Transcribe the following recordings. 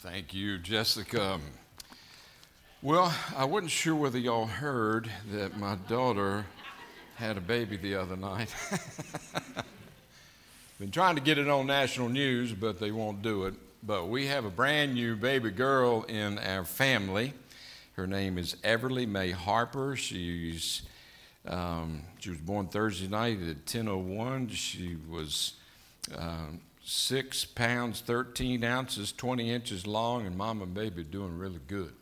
Thank you, Jessica. Well, I wasn't sure whether y'all heard that my daughter had a baby the other night. Been trying to get it on national news, but they won't do it. But we have a brand new baby girl in our family. Her name is Everly Mae Harper. She was born Thursday night at 10:01. She was 6 pounds, 13 ounces, 20 inches long, and mama and baby are doing really good.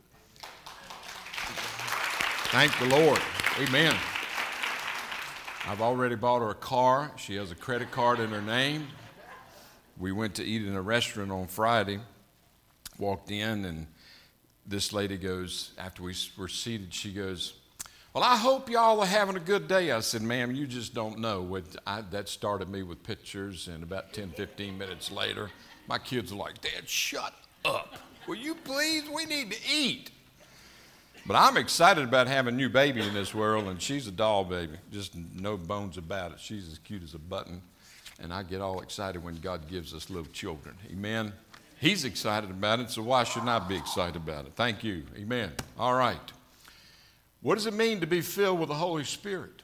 Thank the Lord. Amen. I've already bought her a car. She has a credit card in her name. We went to eat in a restaurant on Friday, walked in, and this lady goes, after we were seated, she goes, "Well, I hope y'all are having a good day." I said, "Ma'am, you just don't know." That started me with pictures, and about 10, 15 minutes later, my kids are like, "Dad, shut up. Will you please? We need to eat." But I'm excited about having a new baby in this world, and she's a doll baby. Just no bones about it. She's as cute as a button, and I get all excited when God gives us little children. Amen. He's excited about it, so why shouldn't I be excited about it? Thank you. Amen. All right. What does it mean to be filled with the Holy Spirit?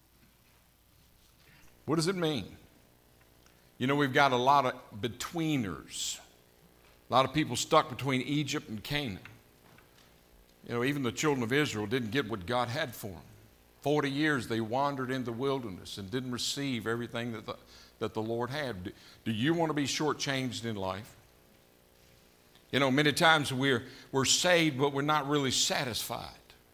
What does it mean? You know, we've got a lot of betweeners. A lot of people stuck between Egypt and Canaan. You know, even the children of Israel didn't get what God had for them. 40 years they wandered in the wilderness and didn't receive everything that the Lord had. Do you want to be shortchanged in life? You know, many times we're saved, but we're not really satisfied.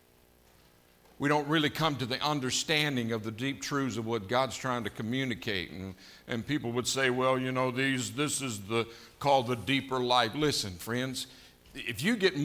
We don't really come to the understanding of the deep truths of what God's trying to communicate. And people would say, well, you know, this is called the deeper life. Listen, friends, if you get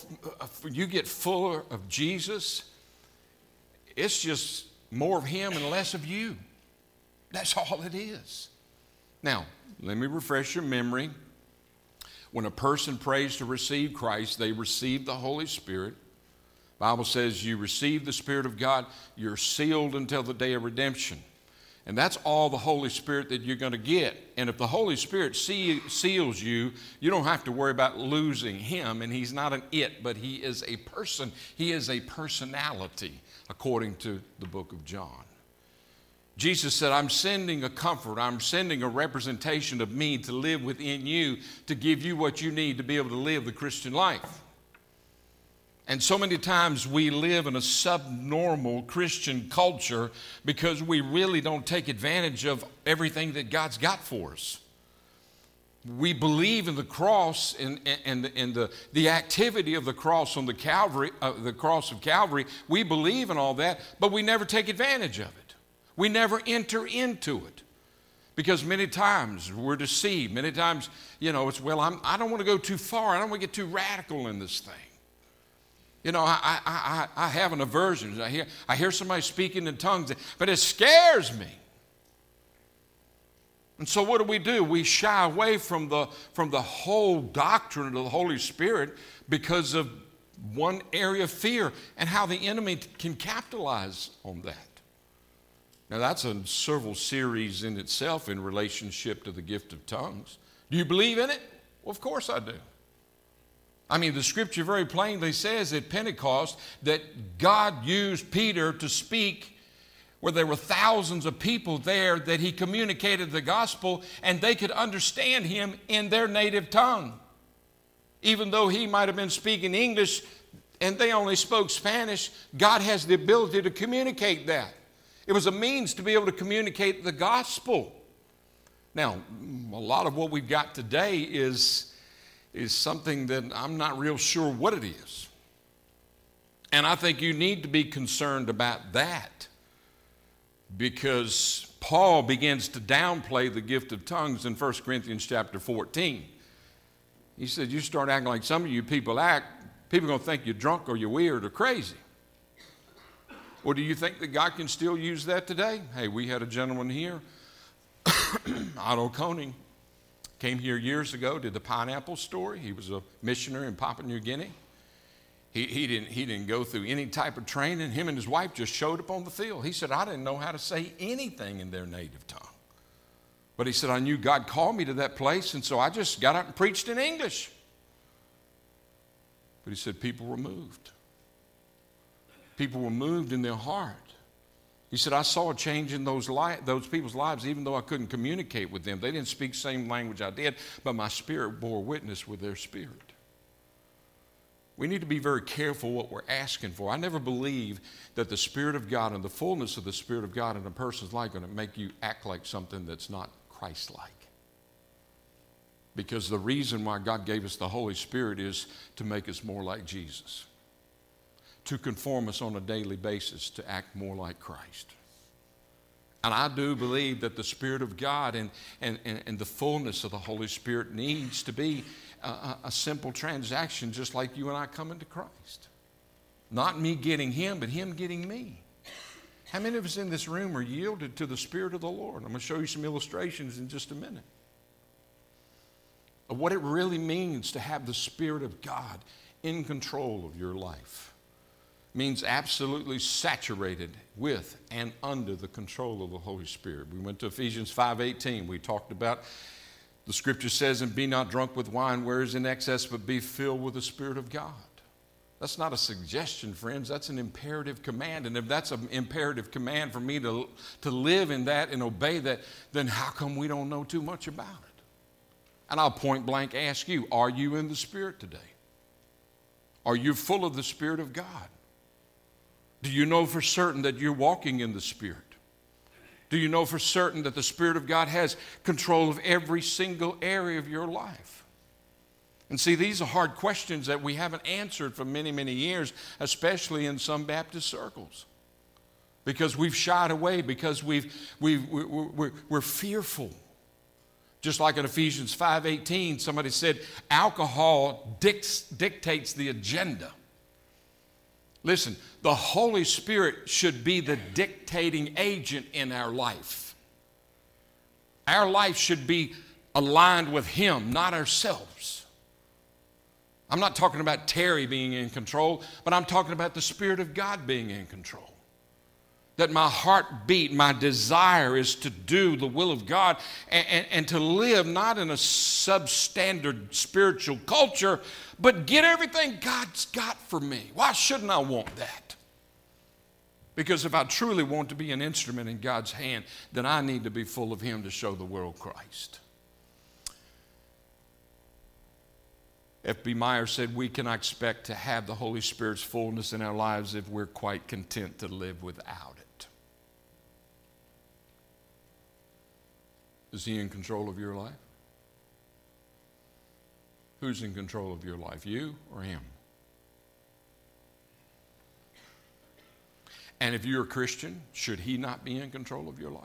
fuller of Jesus, it's just more of Him and less of you. That's all it is. Now, let me refresh your memory. When a person prays to receive Christ, they receive the Holy Spirit. The Bible says you receive the Spirit of God, you're sealed until the day of redemption. And that's all the Holy Spirit that you're going to get. And if the Holy Spirit seals you, you don't have to worry about losing Him. And He's not an it, but He is a person. He is a personality, according to the book of John. Jesus said, I'm sending a comfort. I'm sending a representation of me to live within you, to give you what you need to be able to live the Christian life. And so many times we live in a subnormal Christian culture because we really don't take advantage of everything that God's got for us. We believe in the cross and the activity of the cross on the cross of Calvary. We believe in all that, but we never take advantage of it. We never enter into it because many times we're deceived. Many times, you know, it's, well, I don't want to go too far. I don't want to get too radical in this thing. You know, I have an aversion. I hear somebody speaking in tongues, but it scares me. And so what do? We shy away from the whole doctrine of the Holy Spirit because of one area of fear and how the enemy can capitalize on that. Now, that's a several series in itself in relationship to the gift of tongues. Do you believe in it? Well, of course I do. I mean, the scripture very plainly says at Pentecost that God used Peter to speak where there were thousands of people there, that he communicated the gospel and they could understand him in their native tongue. Even though he might have been speaking English and they only spoke Spanish, God has the ability to communicate that. It was a means to be able to communicate the gospel. Now, a lot of what we've got today is something that I'm not real sure what it is. And I think you need to be concerned about that because Paul begins to downplay the gift of tongues in 1 Corinthians chapter 14. He said, you start acting like some of you people act, people are going to think you're drunk or you're weird or crazy. Well, do you think that God can still use that today? Hey, we had a gentleman here, Otto Koning, came here years ago, did the pineapple story. He was a missionary in Papua New Guinea. He didn't go through any type of training. Him and his wife just showed up on the field. He said, I didn't know how to say anything in their native tongue. But he said, I knew God called me to that place, and so I just got up and preached in English. But he said people were moved. People were moved in their heart. He said, I saw a change in those people's lives, even though I couldn't communicate with them. They didn't speak the same language I did, but my spirit bore witness with their spirit. We need to be very careful what we're asking for. I never believe that the Spirit of God and the fullness of the Spirit of God in a person's life are going to make you act like something that's not Christ-like. Because the reason why God gave us the Holy Spirit is to make us more like Jesus, to conform us on a daily basis to act more like Christ. And I do believe that the Spirit of God and the fullness of the Holy Spirit needs to be a simple transaction, just like you and I coming to Christ. Not me getting Him, but Him getting me. How many of us in this room are yielded to the Spirit of the Lord? I'm going to show you some illustrations in just a minute of what it really means to have the Spirit of God in control of your life. It means absolutely saturated with and under the control of the Holy Spirit. We went to Ephesians 5:18. We talked about, the scripture says, and be not drunk with wine where is in excess, but be filled with the Spirit of God. That's not a suggestion, friends. That's an imperative command. And if that's an imperative command for me to live in that and obey that, then how come we don't know too much about it? And I'll point blank ask you, are you in the Spirit today? Are you full of the Spirit of God? Do you know for certain that you're walking in the Spirit? Do you know for certain that the Spirit of God has control of every single area of your life? And see, these are hard questions that we haven't answered for many, many years, especially in some Baptist circles. Because we've shied away, because we're fearful. Just like in Ephesians 5:18, somebody said, alcohol dictates the agenda. Listen, the Holy Spirit should be the dictating agent in our life. Our life should be aligned with Him, not ourselves. I'm not talking about Terry being in control, but I'm talking about the Spirit of God being in control. That my heartbeat, my desire is to do the will of God and to live not in a substandard spiritual culture, but get everything God's got for me. Why shouldn't I want that? Because if I truly want to be an instrument in God's hand, then I need to be full of Him to show the world Christ. F.B. Meyer said, we cannot expect to have the Holy Spirit's fullness in our lives if we're quite content to live without it. Is He in control of your life? Who's in control of your life, you or Him? And if you're a Christian, should He not be in control of your life?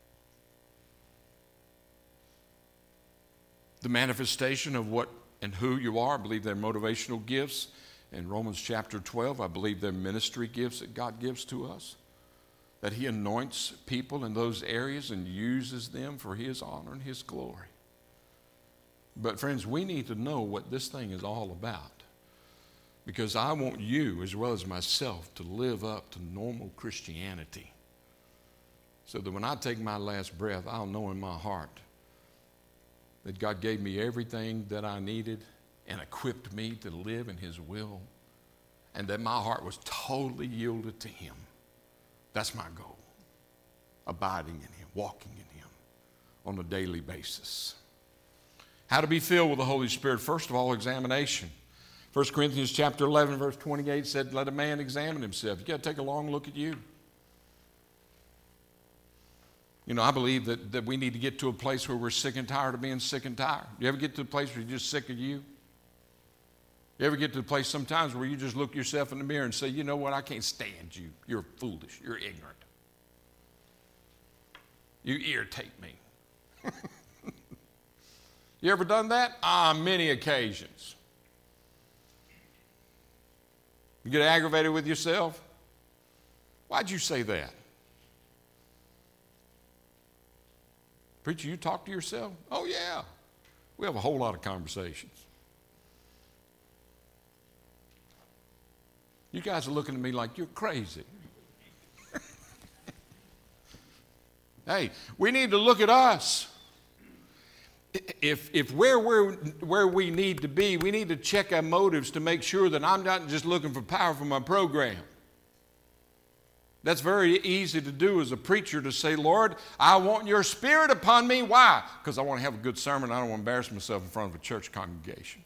The manifestation of what and who you are, I believe they're motivational gifts. In Romans chapter 12, I believe they're ministry gifts that God gives to us. That He anoints people in those areas and uses them for His honor and His glory. But friends, we need to know what this thing is all about. Because I want you, as well as myself, to live up to normal Christianity. So that when I take my last breath, I'll know in my heart that God gave me everything that I needed and equipped me to live in His will. And that my heart was totally yielded to Him. That's my goal. Abiding in Him, walking in Him on a daily basis. How to be filled with the Holy Spirit? First of all, examination. 1 Corinthians chapter 11, verse 28 said, let a man examine himself. You got to take a long look at you. You know, I believe that we need to get to a place where we're sick and tired of being sick and tired. You ever get to a place where you're just sick of you? You ever get to a place sometimes where you just look yourself in the mirror and say, you know what, I can't stand you. You're foolish. You're ignorant. You irritate me. You ever done that? On many occasions. You get aggravated with yourself? Why'd you say that? Preacher, you talk to yourself? Oh, yeah. We have a whole lot of conversations. You guys are looking at me like you're crazy. Hey, we need to look at us. if where we need to be, we need to check our motives to make sure that I'm not just looking for power for my program. That's very easy to do as a preacher, to say, Lord, I want your Spirit upon me. Why? Because I want to have a good sermon. I don't want to embarrass myself in front of a church congregation.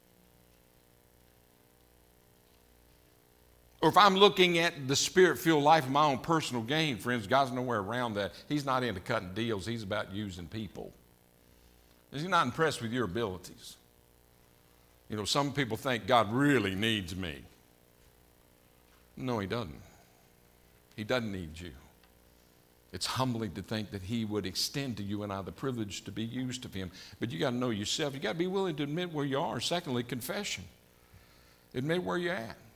Or if I'm looking at the Spirit-filled life of my own personal gain, friends, God's nowhere around that. He's not into cutting deals. He's about using people. He's not impressed with your abilities. You know, some people think God really needs me. No, he doesn't. He doesn't need you. It's humbling to think that he would extend to you and I the privilege to be used of him. But you got to know yourself. You got to be willing to admit where you are. Secondly, confession. Admit where you're at.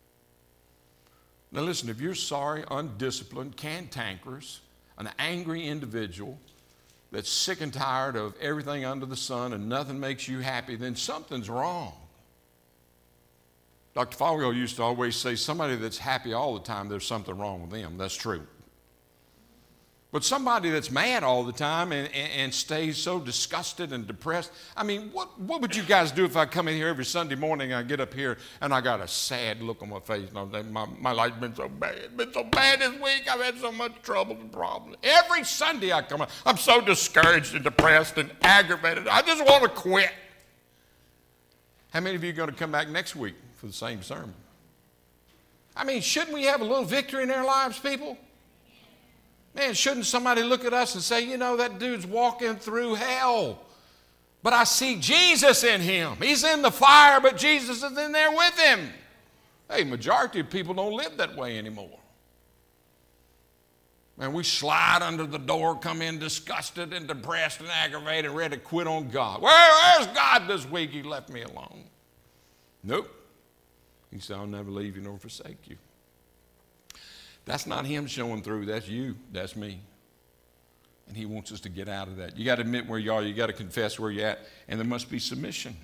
Now listen, if you're sorry, undisciplined, cantankerous, an angry individual that's sick and tired of everything under the sun and nothing makes you happy, then something's wrong. Dr. Fogel used to always say, somebody that's happy all the time, there's something wrong with them. That's true. But somebody that's mad all the time and stays so disgusted and depressed, I mean, what would you guys do if I come in here every Sunday morning and I get up here and I got a sad look on my face? My life's been so bad. It's been so bad this week. I've had so much trouble and problems. Every Sunday I come up, I'm so discouraged and depressed and aggravated. I just want to quit. How many of you are going to come back next week for the same sermon? I mean, shouldn't we have a little victory in our lives, people? Man, shouldn't somebody look at us and say, you know, that dude's walking through hell, but I see Jesus in him. He's in the fire, but Jesus is in there with him. Hey, majority of people don't live that way anymore. Man, we slide under the door, come in disgusted and depressed and aggravated, ready to quit on God. Where's God this week? He left me alone. Nope. He said, I'll never leave you nor forsake you. That's not him showing through. That's you. That's me. And he wants us to get out of that. You got to admit where you are. You got to confess where you're at. And there must be submission.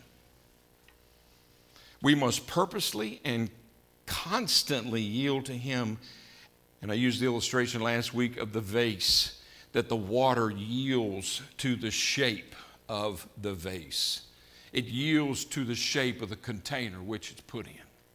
We must purposely and constantly yield to him. And I used the illustration last week of the vase, that the water yields to the shape of the vase. It yields to the shape of the container which it's put in.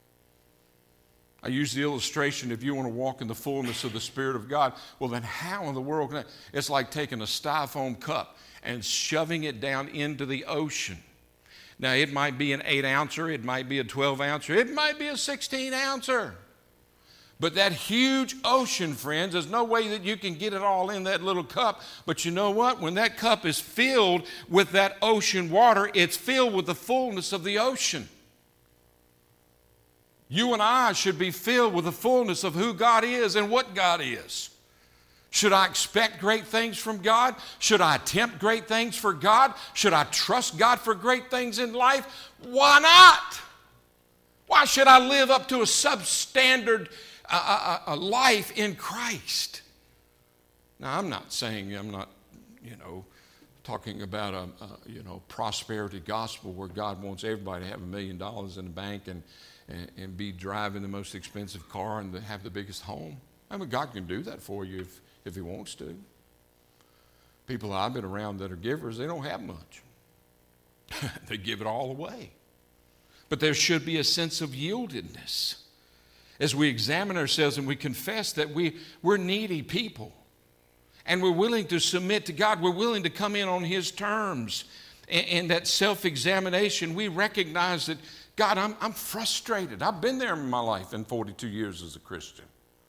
I use the illustration, if you want to walk in the fullness of the Spirit of God, well then how in the world can I? It's like taking a styrofoam cup and shoving it down into the ocean. Now it might be an 8-ouncer, it might be a 12-ouncer, it might be a 16-ouncer. But that huge ocean, friends, there's no way that you can get it all in that little cup. But you know what? When that cup is filled with that ocean water, it's filled with the fullness of the ocean. You and I should be filled with the fullness of who God is and what God is. Should I expect great things from God? Should I attempt great things for God? Should I trust God for great things in life? Why not? Why should I live up to a substandard life in Christ? Now, I'm not saying, talking about a prosperity gospel where God wants everybody to have $1 million in the bank and be driving the most expensive car and have the biggest home. I mean, God can do that for you if he wants to. People I've been around that are givers, they don't have much. They give it all away. But there should be a sense of yieldedness as we examine ourselves and we confess that we're needy people. And we're willing to submit to God. We're willing to come in on his terms. And that self-examination, we recognize that, God, I'm frustrated. I've been there in my life in 42 years as a Christian.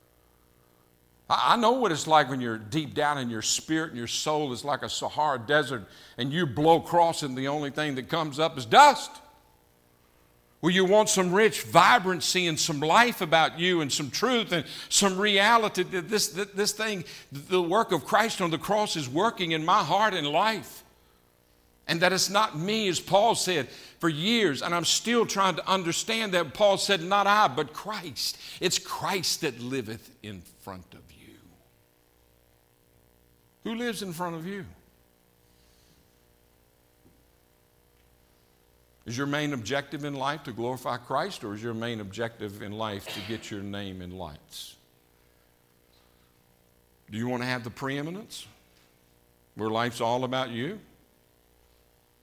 I know what it's like when you're deep down in your spirit and your soul is like a Sahara desert and you blow across and the only thing that comes up is dust. Well, you want some rich vibrancy and some life about you and some truth and some reality that this thing, the work of Christ on the cross is working in my heart and life. And that it's not me, as Paul said, for years, and I'm still trying to understand that. Paul said, not I, but Christ. It's Christ that liveth in front of you. Who lives in front of you? Is your main objective in life to glorify Christ, or is your main objective in life to get your name in lights? Do you want to have the preeminence where life's all about you?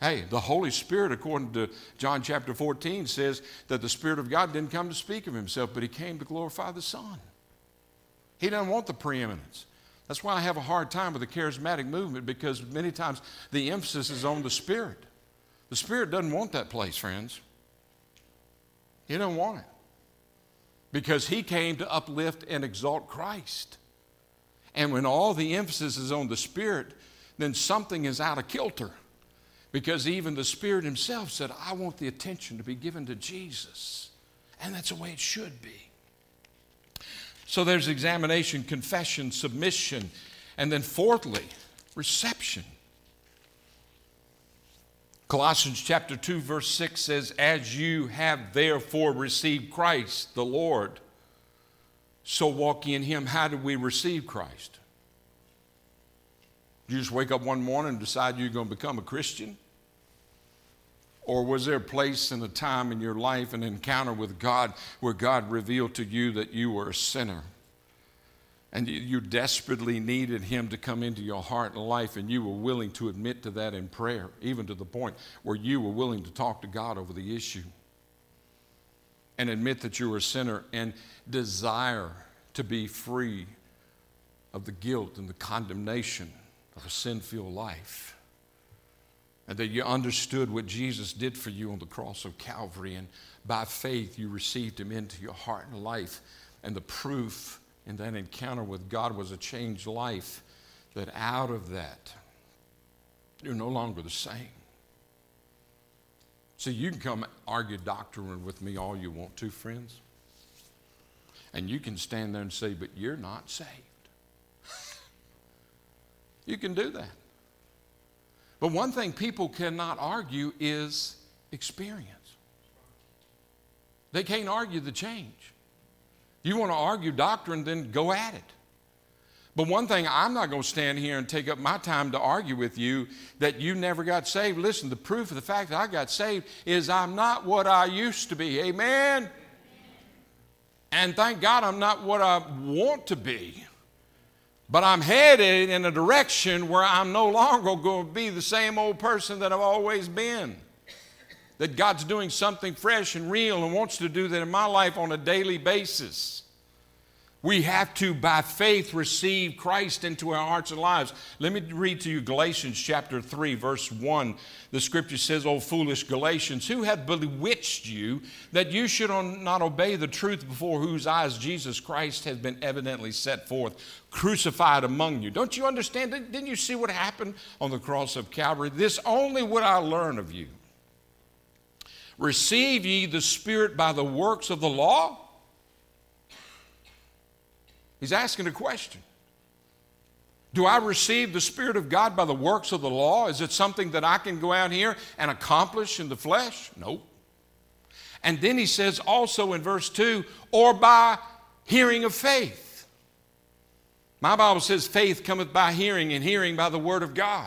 Hey, the Holy Spirit, according to John chapter 14, says that the Spirit of God didn't come to speak of himself, but he came to glorify the Son. He doesn't want the preeminence. That's why I have a hard time with the charismatic movement, because many times the emphasis is on the Spirit. The Spirit doesn't want that place, friends. He doesn't want it. Because he came to uplift and exalt Christ. And when all the emphasis is on the Spirit, then something is out of kilter. Because even the Spirit himself said, I want the attention to be given to Jesus. And that's the way it should be. So there's examination, confession, submission, and then fourthly, reception. Colossians chapter 2 verse 6 says, as you have therefore received Christ the Lord, so walk ye in him. How do we receive Christ? You just wake up one morning and decide you're going to become a Christian? Or was there a place and a time in your life, an encounter with God, where God revealed to you that you were a sinner? And you desperately needed him to come into your heart and life, and you were willing to admit to that in prayer, even to the point where you were willing to talk to God over the issue and admit that you were a sinner and desire to be free of the guilt and the condemnation of a sin-filled life. And that you understood what Jesus did for you on the cross of Calvary, and by faith you received him into your heart and life. And the proof in that encounter with God was a changed life, that out of that, you're no longer the same. So you can come argue doctrine with me all you want to, friends. And you can stand there and say, but you're not saved. You can do that. But one thing people cannot argue is experience. They can't argue the change. You want to argue doctrine, then go at it. But one thing, I'm not going to stand here and take up my time to argue with you that you never got saved. Listen, the proof of the fact that I got saved is I'm not what I used to be. Amen? And thank God I'm not what I want to be. But I'm headed in a direction where I'm no longer going to be the same old person that I've always been. That God's doing something fresh and real and wants to do that in my life on a daily basis. We have to, by faith, receive Christ into our hearts and lives. Let me read to you Galatians chapter 3, verse 1. The scripture says, O foolish Galatians, who hath bewitched you that you should not obey the truth, before whose eyes Jesus Christ has been evidently set forth, crucified among you? Don't you understand? Didn't you see what happened on the cross of Calvary? This only would I learn of you. Receive ye the Spirit by the works of the law? He's asking a question. Do I receive the Spirit of God by the works of the law? Is it something that I can go out here and accomplish in the flesh? Nope. And then he says also in verse 2, or by hearing of faith. My Bible says faith cometh by hearing, and hearing by the word of God.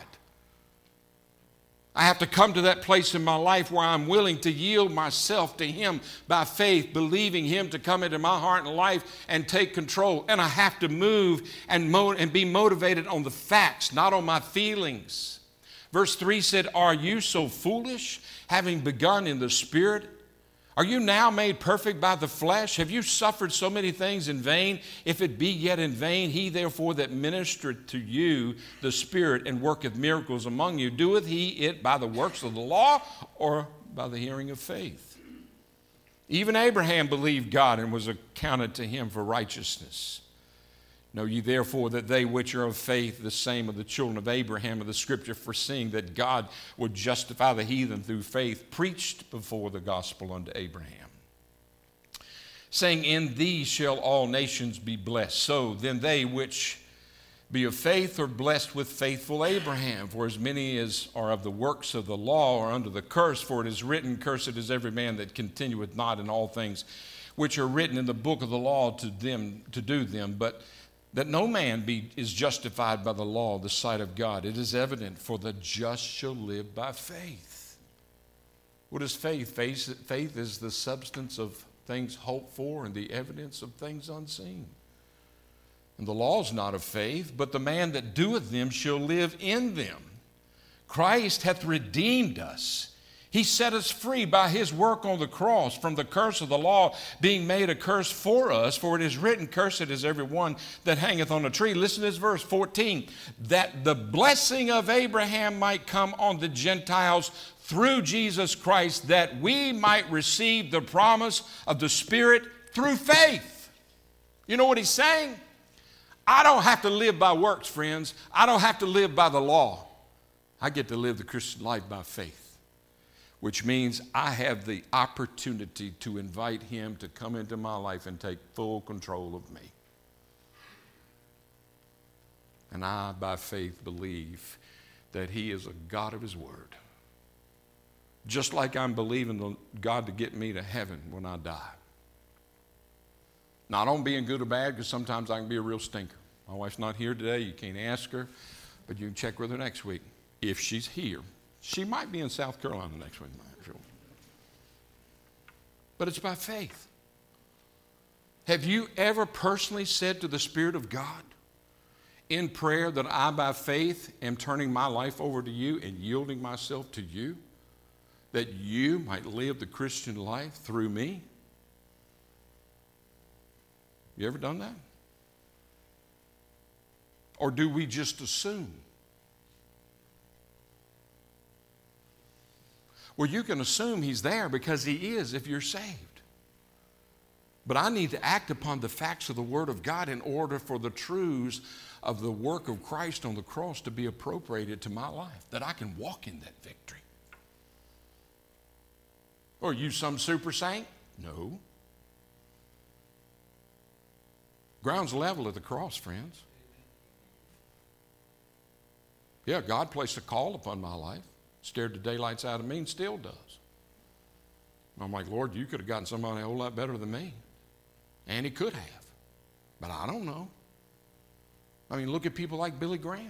I have to come to that place in my life where I'm willing to yield myself to him by faith, believing him to come into my heart and life and take control. And I have to move and be motivated on the facts, not on my feelings. Verse 3 said, are you so foolish, having begun in the Spirit? Are you now made perfect by the flesh? Have you suffered so many things in vain? If it be yet in vain, he therefore that ministereth to you the Spirit and worketh miracles among you, doeth he it by the works of the law or by the hearing of faith? Even Abraham believed God and was accounted to him for righteousness. Know ye therefore that they which are of faith, the same are the children of Abraham, of the scripture foreseeing that God would justify the heathen through faith, preached before the gospel unto Abraham, saying, in thee shall all nations be blessed. So then they which be of faith are blessed with faithful Abraham. For as many as are of the works of the law are under the curse, for it is written, cursed is every man that continueth not in all things which are written in the book of the law to do them. But that no man is justified by the law, the sight of God. It is evident, for the just shall live by faith. What is faith? Faith is the substance of things hoped for and the evidence of things unseen. And the law is not of faith, but the man that doeth them shall live in them. Christ hath redeemed us. He set us free by his work on the cross from the curse of the law, being made a curse for us. For it is written, cursed is every one that hangeth on a tree. Listen to this verse 14. That the blessing of Abraham might come on the Gentiles through Jesus Christ, that we might receive the promise of the Spirit through faith. You know what he's saying? I don't have to live by works, friends. I don't have to live by the law. I get to live the Christian life by faith, which means I have the opportunity to invite him to come into my life and take full control of me. And I, by faith, believe that he is a God of his word. Just like I'm believing God to get me to heaven when I die. Not on being good or bad, because sometimes I can be a real stinker. My wife's not here today. You can't ask her, but you can check with her next week. If she's here, she might be in South Carolina next week. But it's by faith. Have you ever personally said to the Spirit of God in prayer that I, by faith, am turning my life over to you and yielding myself to you, that you might live the Christian life through me? You ever done that? Or do we just assume? Well, you can assume he's there because he is if you're saved. But I need to act upon the facts of the Word of God in order for the truths of the work of Christ on the cross to be appropriated to my life, that I can walk in that victory. Are you some super saint? No. Ground's level at the cross, friends. Yeah, God placed a call upon my life, scared the daylights out of me, and still does. I'm like, Lord, you could have gotten somebody a whole lot better than me. And he could have. But I don't know. I mean, look at people like Billy Graham.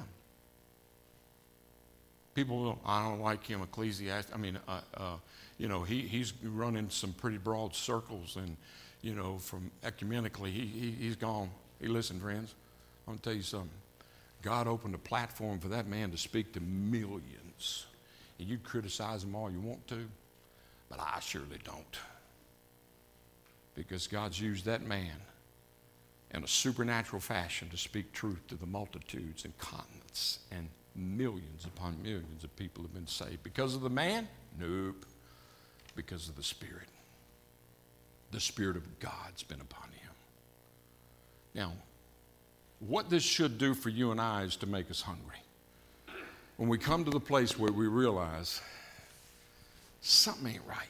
People, I don't like him, Ecclesiastes. I mean, he's running some pretty broad circles, and, from ecumenically, he's gone. Hey, listen, friends, I'm going to tell you something. God opened a platform for that man to speak to millions. And you criticize him all you want to, but I surely don't. Because God's used that man in a supernatural fashion to speak truth to the multitudes and continents, and millions upon millions of people have been saved. Because of the man? Nope. Because of the Spirit. The Spirit of God's been upon him. Now, what this should do for you and I is to make us hungry. When we come to the place where we realize something ain't right.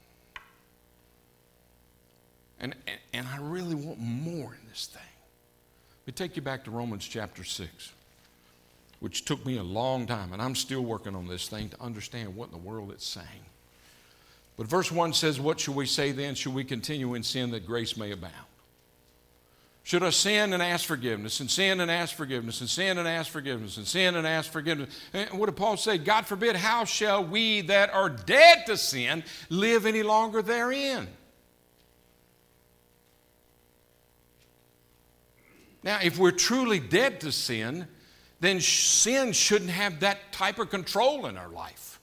And I really want more in this thing. Let me take you back to Romans chapter 6, which took me a long time, and I'm still working on this thing to understand what in the world it's saying. But verse 1 says, what shall we say then? Shall we continue in sin that grace may abound? Should I sin and ask forgiveness, and sin and ask forgiveness, and sin and ask forgiveness, and sin and ask forgiveness? And what did Paul say? God forbid, how shall we that are dead to sin live any longer therein? Now, if we're truly dead to sin, then sin shouldn't have that type of control in our life.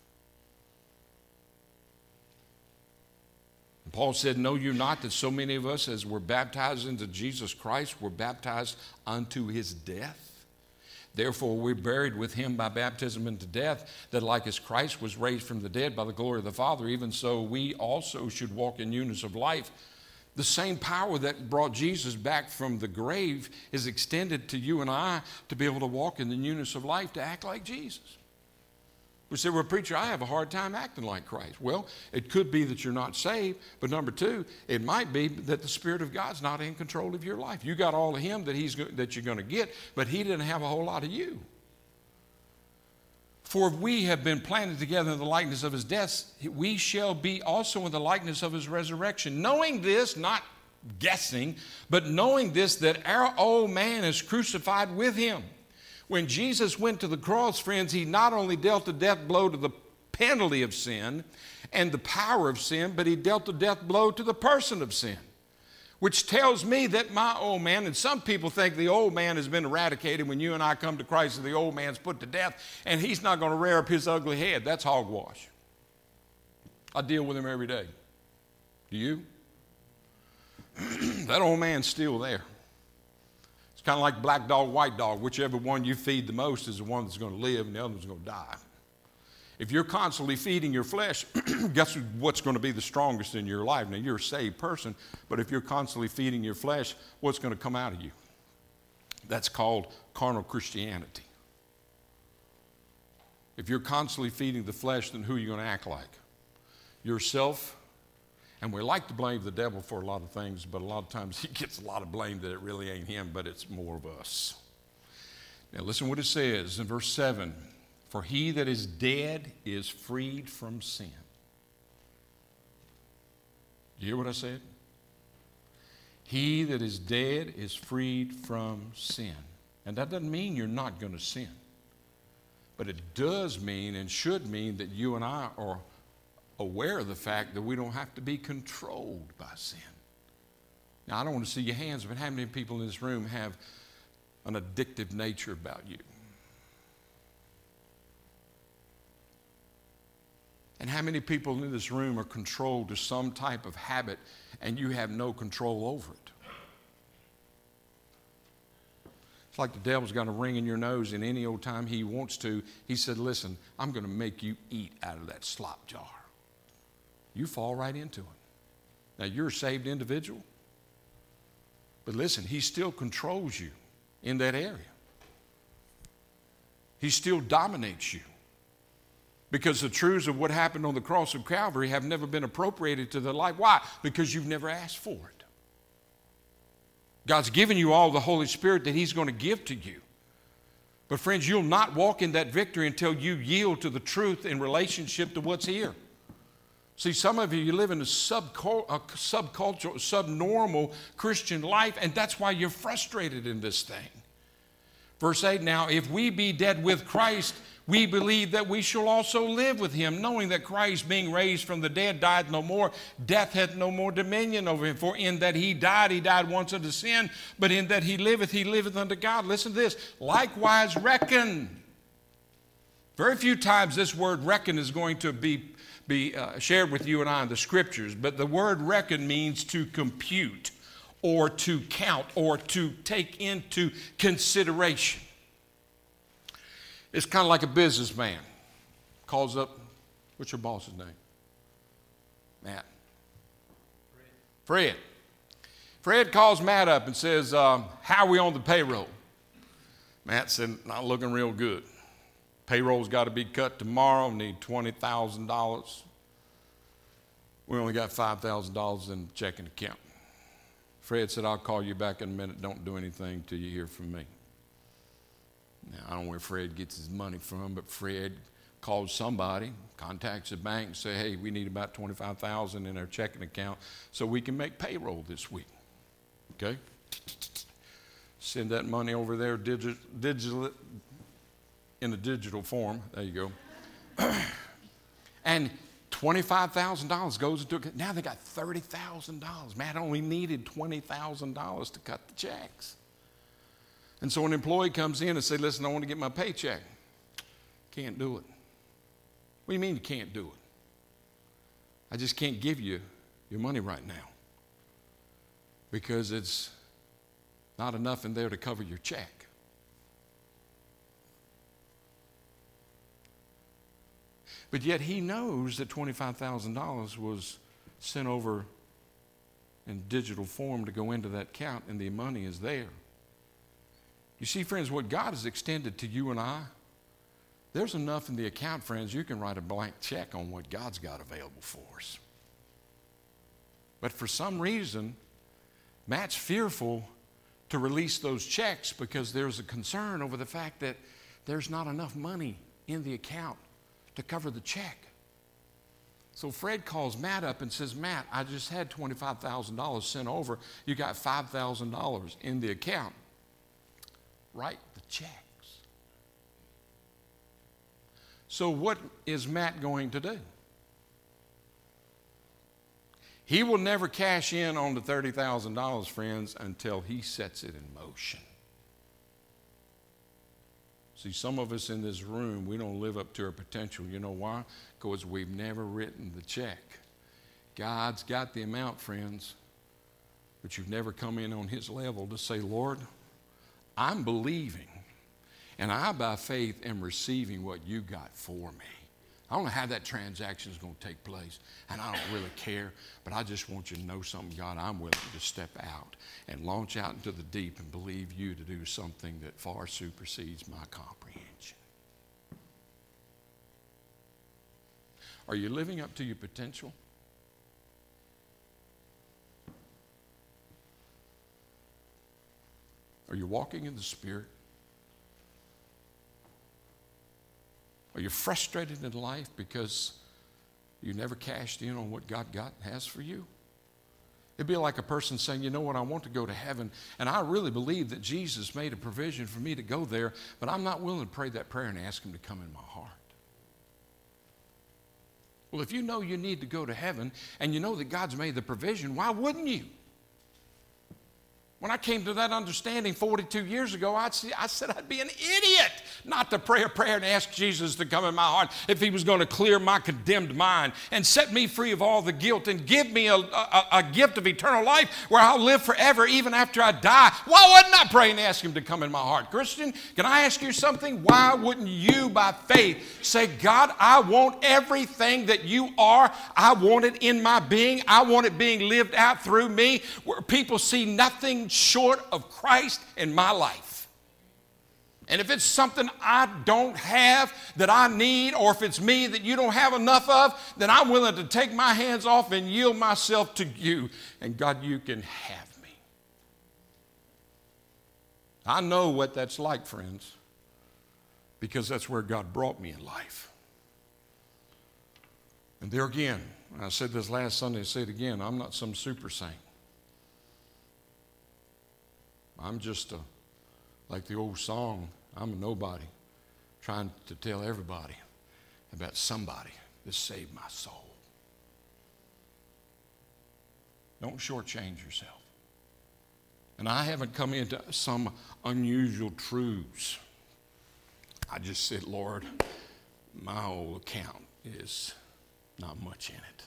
And Paul said, know you not that so many of us as were baptized into Jesus Christ were baptized unto his death? Therefore we're buried with him by baptism into death, that like as Christ was raised from the dead by the glory of the Father, even so we also should walk in newness of life. The same power that brought Jesus back from the grave is extended to you and I to be able to walk in the newness of life, to act like Jesus. We say, well, preacher, I have a hard time acting like Christ. Well, it could be that you're not saved, but number two, it might be that the Spirit of God's not in control of your life. You got all of him that you're going to get, but he didn't have a whole lot of you. For if we have been planted together in the likeness of his death, we shall be also in the likeness of his resurrection. Knowing this, not guessing, but knowing this, that our old man is crucified with him. When Jesus went to the cross, friends, he not only dealt a death blow to the penalty of sin and the power of sin, but he dealt a death blow to the person of sin. which tells me that my old man, and some people think the old man has been eradicated when you and I come to Christ and the old man's put to death and he's not going to rear up his ugly head. That's hogwash. I deal with him every day. Do you? That old man's still there. It's kind of like black dog, white dog. Whichever one you feed the most is the one that's going to live and the other one's going to die. If you're constantly feeding your flesh, guess what's going to be the strongest in your life? Now, you're a saved person, but if you're constantly feeding your flesh, what's going to come out of you? That's called carnal Christianity. If you're constantly feeding the flesh, then who are you going to act like? Yourself. And we like to blame the devil for a lot of things, but a lot of times he gets a lot of blame that it really ain't him, but it's more of us. Now, listen what it says in verse 7. For he that is dead is freed from sin. Do you hear what I said? He that is dead is freed from sin. And that doesn't mean you're not going to sin. But it does mean and should mean that you and I are aware of the fact that we don't have to be controlled by sin. Now, I don't want to see your hands, but how many people in this room have an addictive nature about you? And how many people in this room are controlled to some type of habit and you have no control over it? It's like the devil's got a ring in your nose, and any old time he wants to, he said, listen, I'm going to make you eat out of that slop jar. You fall right into it. Now, you're a saved individual, but listen, he still controls you in that area. He still dominates you. Because the truths of what happened on the cross of Calvary have never been appropriated to their life. Why? Because you've never asked for it. God's given you all the Holy Spirit that he's going to give to you. But friends, you'll not walk in that victory until you yield to the truth in relationship to what's here. See, some of you live in a subcultural, subnormal Christian life, and that's why you're frustrated in this thing. Verse 8, now, if we be dead with Christ, we believe that we shall also live with him, knowing that Christ, being raised from the dead, died no more. Death hath no more dominion over him. For in that he died once unto sin, but in that he liveth unto God. Listen to this. Likewise reckon. Very few times this word reckon is going to be shared with you and I in the scriptures, but the word reckon means to compute or to count or to take into consideration. It's kind of like a businessman calls up, what's your boss's name? Matt. Fred. Fred calls Matt up and says, how are we on the payroll? Matt said, not looking real good. Payroll's got to be cut tomorrow, need $20,000. We only got $5,000 in the checking account. Fred said, I'll call you back in a minute. Don't do anything till you hear from me. Now, I don't know where Fred gets his money from, but Fred calls somebody, contacts the bank and say, hey, we need about $25,000 in our checking account so we can make payroll this week. Okay? Send that money over there digital in a digital form. There you go. And $25,000 goes into it. Now they got $30,000. Matt only needed $20,000 to cut the checks. And so an employee comes in and says, listen, I want to get my paycheck. Can't do it. What do you mean you can't do it? I just can't give you your money right now because it's not enough in there to cover your check. But yet he knows that $25,000 was sent over in digital form to go into that account, and the money is there. You see, friends, what God has extended to you and I, there's enough in the account, friends, you can write a blank check on what God's got available for us. But for some reason, Matt's fearful to release those checks because there's a concern over the fact that there's not enough money in the account to cover the check. So Fred calls Matt up and says, Matt, I just had $25,000 sent over. You got $5,000 in the account. Write the checks. So what is Matt going to do? He will never cash in on the $30,000, friends, until he sets it in motion. See, some of us in this room, we don't live up to our potential. You know why? Because we've never written the check. God's got the amount, friends, but you've never come in on his level to say, Lord, I'm believing, and I, by faith, am receiving what you got for me. I don't know how that transaction is going to take place, and I don't really care, but I just want you to know something, God. I'm willing to step out and launch out into the deep and believe you to do something that far supersedes my comprehension. Are you living up to your potential? Are you walking in the Spirit? Are you frustrated in life because you never cashed in on what God has for you? It'd be like a person saying, you know what, I want to go to heaven, and I really believe that Jesus made a provision for me to go there, but I'm not willing to pray that prayer and ask him to come in my heart. Well, if you know you need to go to heaven and you know that God's made the provision, why wouldn't you? When I came to that understanding 42 years ago, I said I'd be an idiot not to pray a prayer and ask Jesus to come in my heart if he was going to clear my condemned mind and set me free of all the guilt and give me a gift of eternal life where I'll live forever even after I die. Why wouldn't I pray and ask him to come in my heart? Christian, can I ask you something? Why wouldn't you, by faith, say, God, I want everything that you are. I want it in my being. I want it being lived out through me where people see nothing short of Christ in my life. And if it's something I don't have that I need, or if it's me that you don't have enough of, then I'm willing to take my hands off and yield myself to you. And God, you can have me. I know what that's like, friends, because that's where God brought me in life. And there again, I said this last Sunday, I say it again, I'm not some super saint. I'm just like the old song, I'm a nobody, trying to tell everybody about somebody that saved my soul. Don't shortchange yourself. And I haven't come into some unusual truths. I just said, Lord, my old account is not much in it.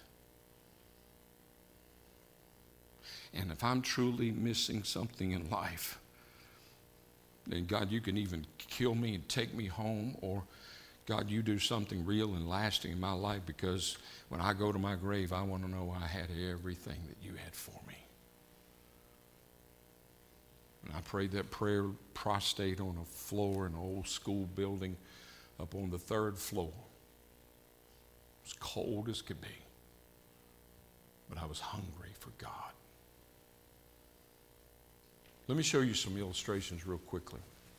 And if I'm truly missing something in life, then God, you can even kill me and take me home, or God, you do something real and lasting in my life, because when I go to my grave, I want to know I had everything that you had for me. And I prayed that prayer prostrate on a floor in an old school building up on the 3rd floor. It was cold as could be, but I was hungry for God. Let me show you some illustrations real quickly.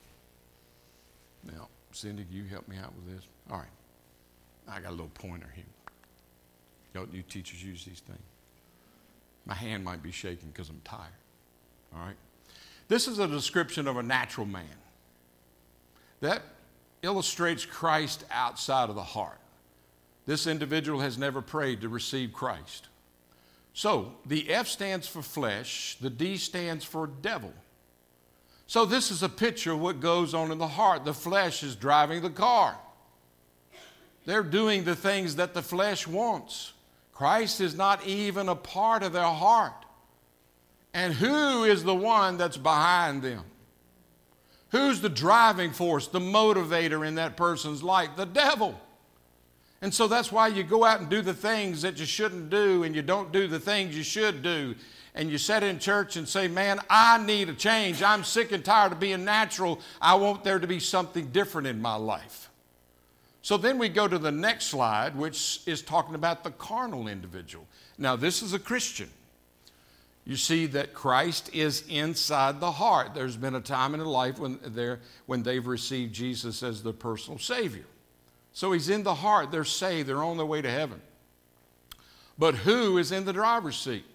Now, Cindy, you help me out with this? All right. I got a little pointer here. Don't you teachers use these things? My hand might be shaking because I'm tired. All right. This is a description of a natural man. That illustrates Christ outside of the heart. This individual has never prayed to receive Christ. So, the F stands for flesh, the D stands for devil. So this is a picture of what goes on in the heart. The flesh is driving the car. They're doing the things that the flesh wants. Christ is not even a part of their heart. And who is the one that's behind them? Who's the driving force, the motivator in that person's life? The devil. And so that's why you go out and do the things that you shouldn't do, and you don't do the things you should do. And you sit in church and say, man, I need a change. I'm sick and tired of being natural. I want there to be something different in my life. So then we go to the next slide, which is talking about the carnal individual. Now, this is a Christian. You see that Christ is inside the heart. There's been a time in their life when they've received Jesus as their personal Savior. So he's in the heart. They're saved. They're on their way to heaven. But who is in the driver's seat?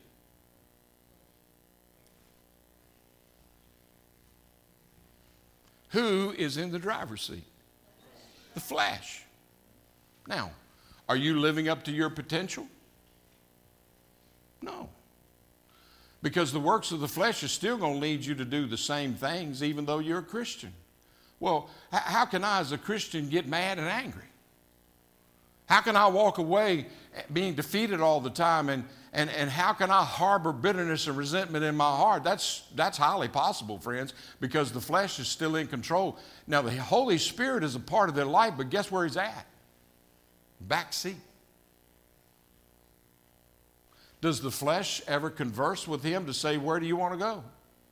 Who is in the driver's seat? The flesh. Now, are you living up to your potential? No. Because the works of the flesh is still going to lead you to do the same things even though you're a Christian. Well, how can I as a Christian get mad and angry? How can I walk away being defeated all the time? And how can I harbor bitterness and resentment in my heart? That's highly possible, friends, because the flesh is still in control. Now, the Holy Spirit is a part of their life, but guess where he's at? Back seat. Does the flesh ever converse with him to say, where do you want to go?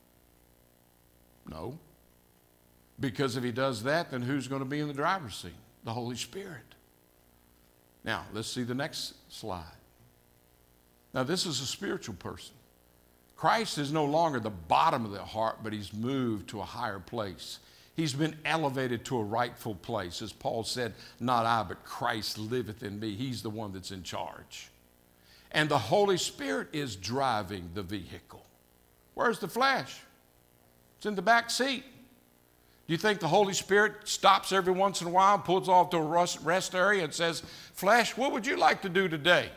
No. Because if he does that, then who's going to be in the driver's seat? The Holy Spirit. Now, let's see the next slide. Now, this is a spiritual person. Christ is no longer the bottom of the heart, but he's moved to a higher place. He's been elevated to a rightful place. As Paul said, not I, but Christ liveth in me. He's the one that's in charge. And the Holy Spirit is driving the vehicle. Where's the flesh? It's in the back seat. Do you think the Holy Spirit stops every once in a while, pulls off to a rest area and says, flesh, what would you like to do today?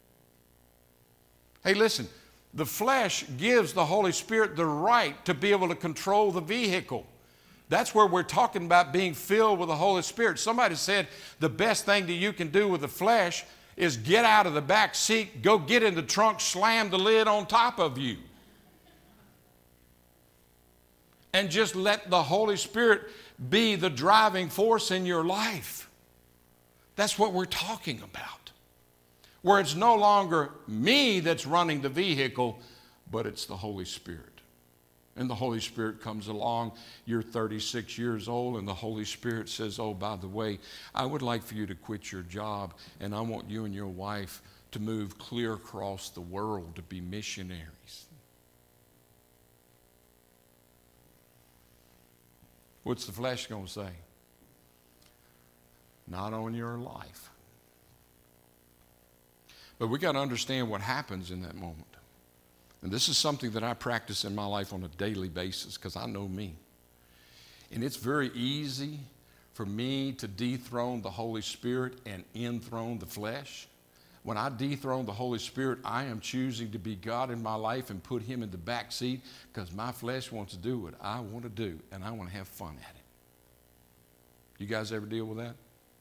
Hey, listen, the flesh gives the Holy Spirit the right to be able to control the vehicle. That's where we're talking about being filled with the Holy Spirit. Somebody said the best thing that you can do with the flesh is get out of the back seat, go get in the trunk, slam the lid on top of you. And just let the Holy Spirit be the driving force in your life. That's what we're talking about. Where it's no longer me that's running the vehicle, but it's the Holy Spirit. And the Holy Spirit comes along, you're 36 years old, and the Holy Spirit says, oh, by the way, I would like for you to quit your job, and I want you and your wife to move clear across the world to be missionaries. What's the flesh going to say? Not on your life. But we got to understand what happens in that moment. And this is something that I practice in my life on a daily basis because I know me. And it's very easy for me to dethrone the Holy Spirit and enthrone the flesh. When I dethrone the Holy Spirit, I am choosing to be God in my life and put him in the back seat because my flesh wants to do what I want to do and I want to have fun at it. You guys ever deal with that?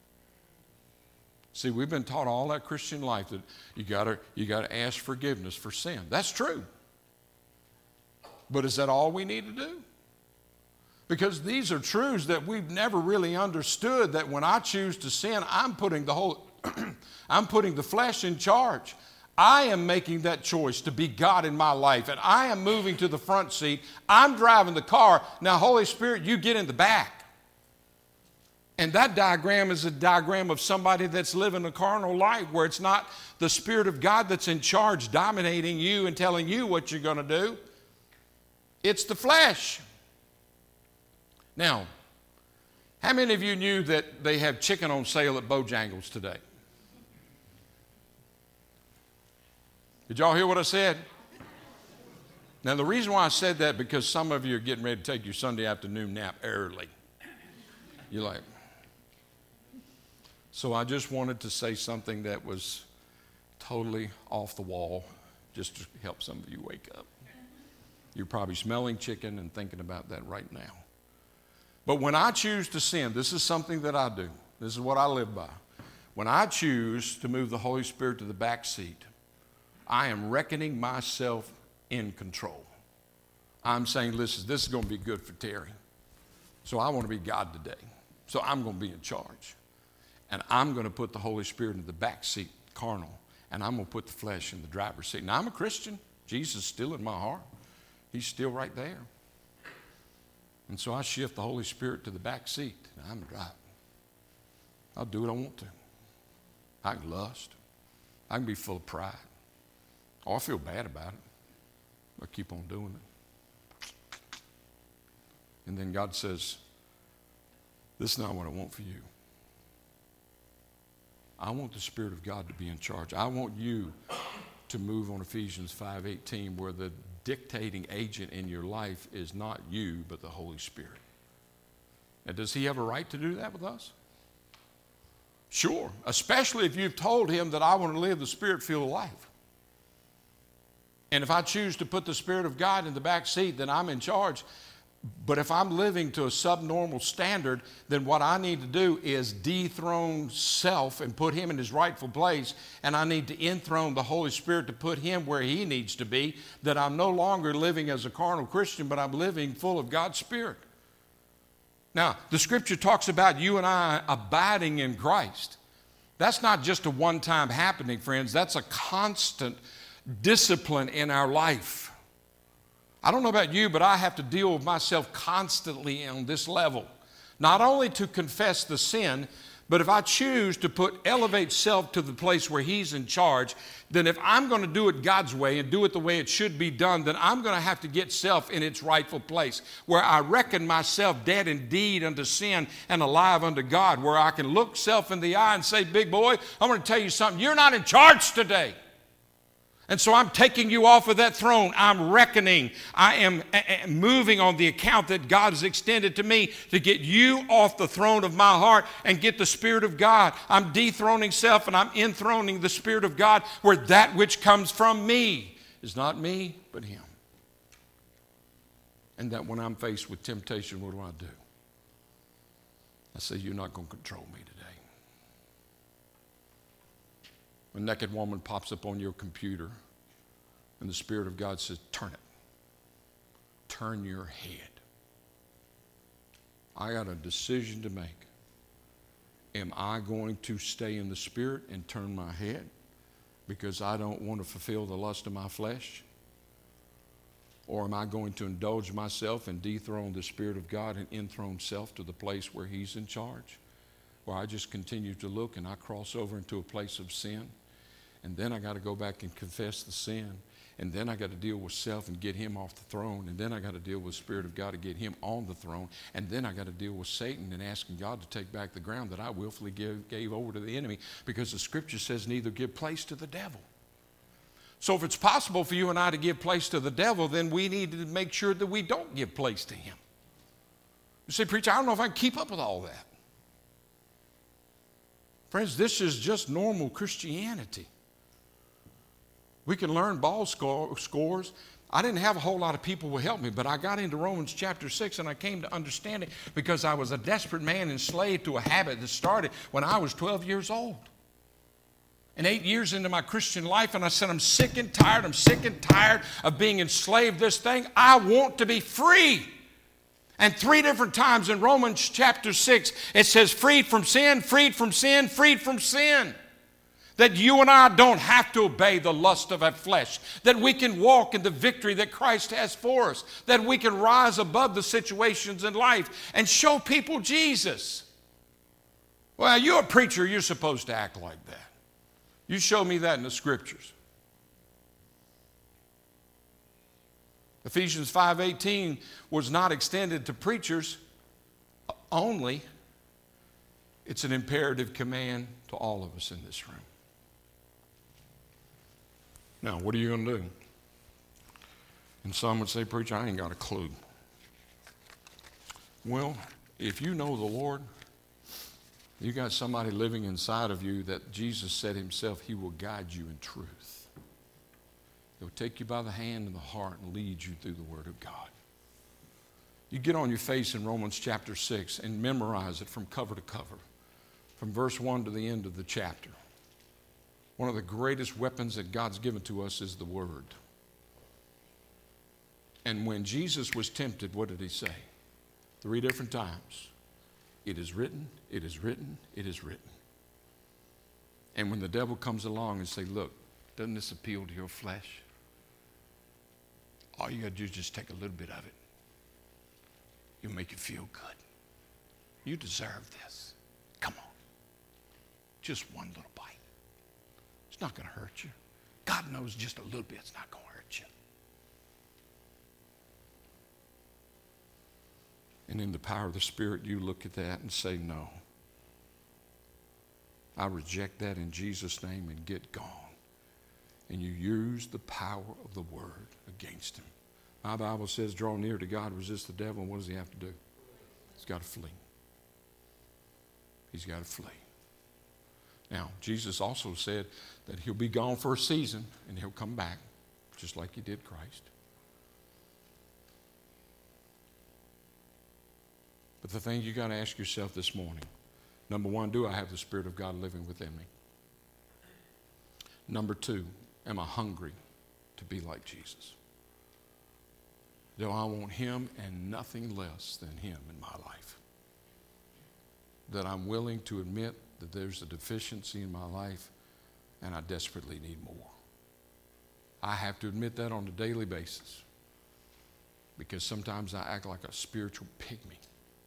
See, we've been taught all that Christian life that you gotta ask forgiveness for sin. That's true. But is that all we need to do? Because these are truths that we've never really understood, that when I choose to sin, I'm putting the flesh in charge. I am making that choice to be God in my life, and I am moving to the front seat. I'm driving the car. Now, Holy Spirit, you get in the back. And that diagram is a diagram of somebody that's living a carnal life where it's not the Spirit of God that's in charge dominating you and telling you what you're going to do. It's the flesh. Now, how many of you knew that they have chicken on sale at Bojangles today? Did y'all hear what I said? Now, the reason why I said that because some of you are getting ready to take your Sunday afternoon nap early. You're like... So I just wanted to say something that was totally off the wall, just to help some of you wake up. You're probably smelling chicken and thinking about that right now. But when I choose to sin, this is something that I do. This is what I live by. When I choose to move the Holy Spirit to the back seat, I am reckoning myself in control. I'm saying, listen, this is going to be good for Terry. So I want to be God today. So I'm going to be in charge. And I'm going to put the Holy Spirit in the back seat, carnal, and I'm going to put the flesh in the driver's seat. Now, I'm a Christian. Jesus is still in my heart. He's still right there. And so I shift the Holy Spirit to the back seat, and I'm driving. I'll do what I want to. I can lust. I can be full of pride. Oh, I feel bad about it. But keep on doing it. And then God says, this is not what I want for you. I want the Spirit of God to be in charge. I want you to move on Ephesians 5:18, where the dictating agent in your life is not you, but the Holy Spirit. Now, does he have a right to do that with us? Sure, especially if you've told him that I want to live the Spirit-filled life. And if I choose to put the Spirit of God in the back seat, then I'm in charge. But if I'm living to a subnormal standard, then what I need to do is dethrone self and put him in his rightful place. And I need to enthrone the Holy Spirit to put him where he needs to be, that I'm no longer living as a carnal Christian, but I'm living full of God's Spirit. Now, the Scripture talks about you and I abiding in Christ. That's not just a one-time happening, friends. That's a constant discipline in our life. I don't know about you, but I have to deal with myself constantly on this level. Not only to confess the sin, but if I choose to elevate self to the place where he's in charge, then if I'm going to do it God's way and do it the way it should be done, then I'm going to have to get self in its rightful place, where I reckon myself dead indeed unto sin and alive unto God, where I can look self in the eye and say, big boy, I'm going to tell you something. You're not in charge today. And so I'm taking you off of that throne. I'm reckoning. I am moving on the account that God has extended to me to get you off the throne of my heart and get the Spirit of God. I'm dethroning self and I'm enthroning the Spirit of God, where that which comes from me is not me, but him. And that when I'm faced with temptation, what do? I say, you're not going to control me today. A naked woman pops up on your computer and the Spirit of God says, turn it. Turn your head. I got a decision to make. Am I going to stay in the Spirit and turn my head because I don't want to fulfill the lust of my flesh? Or am I going to indulge myself and dethrone the Spirit of God and enthrone self to the place where he's in charge? Where I just continue to look and I cross over into a place of sin. And then I got to go back and confess the sin. And then I got to deal with self and get him off the throne. And then I got to deal with the Spirit of God to get him on the throne. And then I got to deal with Satan and asking God to take back the ground that I willfully gave over to the enemy, because the Scripture says neither give place to the devil. So if it's possible for you and I to give place to the devil, then we need to make sure that we don't give place to him. You say, preacher, I don't know if I can keep up with all that. Friends, this is just normal Christianity. We can learn ball scores. I didn't have a whole lot of people who helped me, but I got into Romans chapter 6 and I came to understand it because I was a desperate man enslaved to a habit that started when I was 12 years old. And 8 years into my Christian life, and I said, I'm sick and tired of being enslaved to this thing. I want to be free. And 3 different times in Romans chapter 6, it says, freed from sin, freed from sin, freed from sin. That you and I don't have to obey the lust of our flesh. That we can walk in the victory that Christ has for us. That we can rise above the situations in life and show people Jesus. Well, you're a preacher, you're supposed to act like that. You show me that in the Scriptures. Ephesians 5:18 was not extended to preachers only. It's an imperative command to all of us in this room. Now, what are you going to do? And some would say, preacher, I ain't got a clue. Well, if you know the Lord, you got somebody living inside of you that Jesus said himself, he will guide you in truth. He'll take you by the hand and the heart and lead you through the Word of God. You get on your face in Romans chapter 6 and memorize it from cover to cover, from verse 1 to the end of the chapter. One of the greatest weapons that God's given to us is the Word. And when Jesus was tempted, what did he say? 3 different times. It is written, it is written, it is written. And when the devil comes along and say, look, doesn't this appeal to your flesh? All you got to do is just take a little bit of it. It'll make you feel good. You deserve this. Come on. Just one little bite. It's not going to hurt you. God knows just a little bit it's not going to hurt you. And in the power of the Spirit, you look at that and say, no. I reject that in Jesus' name and get gone. And you use the power of the Word against him. My Bible says, draw near to God, resist the devil, and what does he have to do? He's got to flee. He's got to flee. Now, Jesus also said that he'll be gone for a season and he'll come back. just like you did Christ. But the thing you got to ask yourself this morning, number one, do I have the Spirit of God living within me? Number two, am I hungry to be like Jesus? Do I want him and nothing less than him in my life? That I'm willing to admit that there's a deficiency in my life and I desperately need more. I have to admit that on a daily basis because sometimes I act like a spiritual pygmy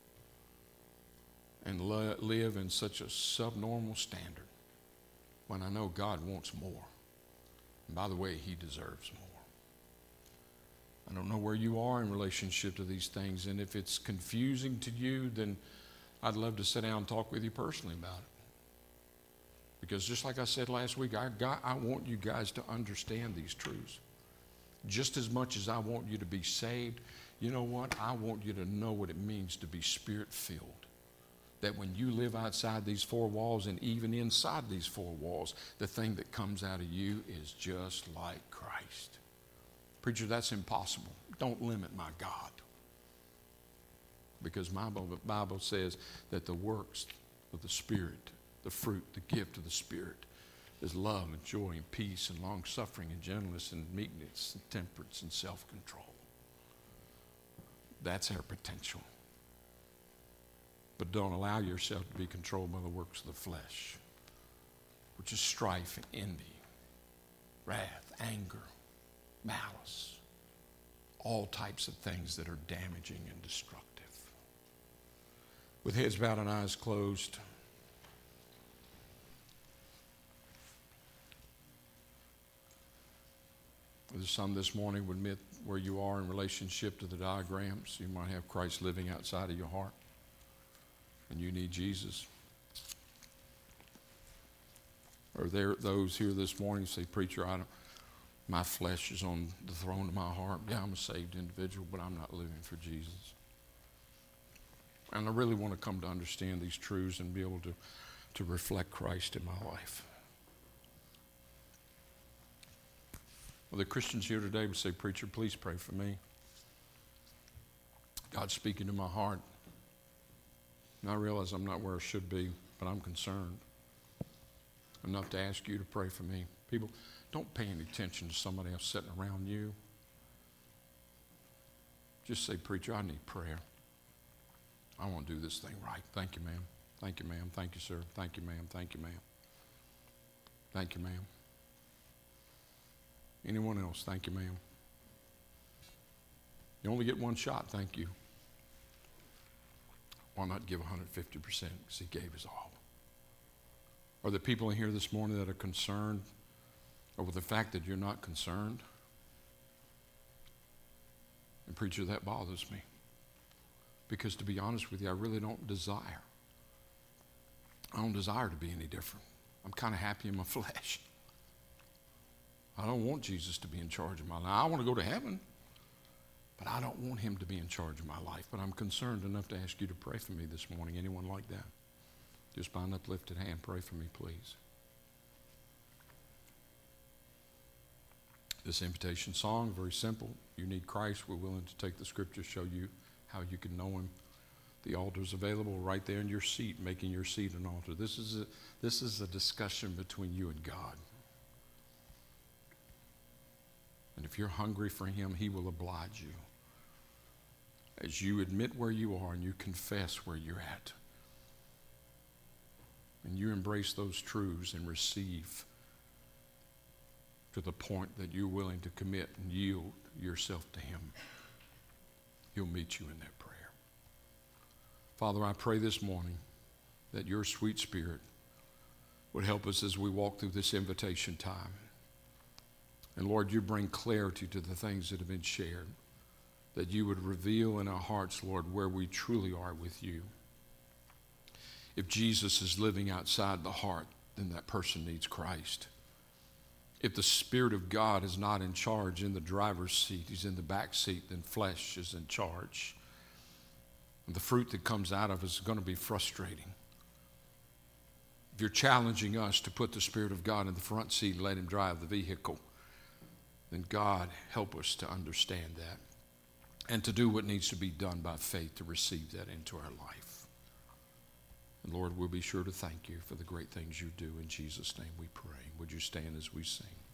and live in such a subnormal standard when I know God wants more. And by the way, he deserves more. I don't know where you are in relationship to these things, and if it's confusing to you, then I'd love to sit down and talk with you personally about it. Because just like I said last week, I want you guys to understand these truths. Just as much as I want you to be saved, you know what? I want you to know what it means to be Spirit-filled. That when you live outside these four walls and even inside these four walls, the thing that comes out of you is just like Christ. Preacher, that's impossible. Don't limit my God. Because my Bible says that the works of the Spirit, the fruit, the gift of the Spirit, is love and joy and peace and long-suffering and gentleness and meekness and temperance and self-control. That's our potential. But don't allow yourself to be controlled by the works of the flesh, which is strife and envy, wrath, anger, malice, all types of things that are damaging and destructive. With heads bowed and eyes closed, there's some this morning would admit where you are in relationship to the diagrams. You might have Christ living outside of your heart, and you need Jesus. Or there those here this morning say, Preacher, my flesh is on the throne of my heart. Yeah, I'm a saved individual, but I'm not living for Jesus. And I really want to come to understand these truths and be able to reflect Christ in my life. Well, the Christians here today would say, Preacher, please pray for me. God's speaking to my heart. And I realize I'm not where I should be, but I'm concerned enough to ask you to pray for me. People, don't pay any attention to somebody else sitting around you. Just say, Preacher, I need prayer. I want to do this thing right. Thank you, ma'am. Thank you, ma'am. Thank you, sir. Thank you, ma'am. Thank you, ma'am. Thank you, ma'am. Anyone else? Thank you, ma'am. You only get one shot. Thank you. Why not give 150%? Because he gave his all. Are there people in here this morning that are concerned over the fact that you're not concerned? And preacher, that bothers me. Because to be honest with you, I really don't desire. I don't desire to be any different. I'm kind of happy in my flesh. I don't want Jesus to be in charge of my life. I want to go to heaven, but I don't want him to be in charge of my life. But I'm concerned enough to ask you to pray for me this morning. Anyone like that? Just by an uplifted hand, pray for me, please. This invitation song, very simple. You need Christ. We're willing to take the scripture, show you how you can know him. The altar's available right there in your seat, making your seat an altar. This is a discussion between you and God. And if you're hungry for him, he will oblige you. As you admit where you are and you confess where you're at. And you embrace those truths and receive to the point that you're willing to commit and yield yourself to him. He'll meet you in that prayer. Father, I pray this morning that your sweet Spirit would help us as we walk through this invitation time. And Lord, you bring clarity to the things that have been shared, that you would reveal in our hearts, Lord, where we truly are with you. If Jesus is living outside the heart, then that person needs Christ. If the Spirit of God is not in charge in the driver's seat, he's in the back seat, then flesh is in charge. And the fruit that comes out of it is going to be frustrating. If you're challenging us to put the Spirit of God in the front seat and let him drive the vehicle, then God, help us to understand that and to do what needs to be done by faith to receive that into our life. And Lord, we'll be sure to thank you for the great things you do. In Jesus' name we pray. Would you stand as we sing?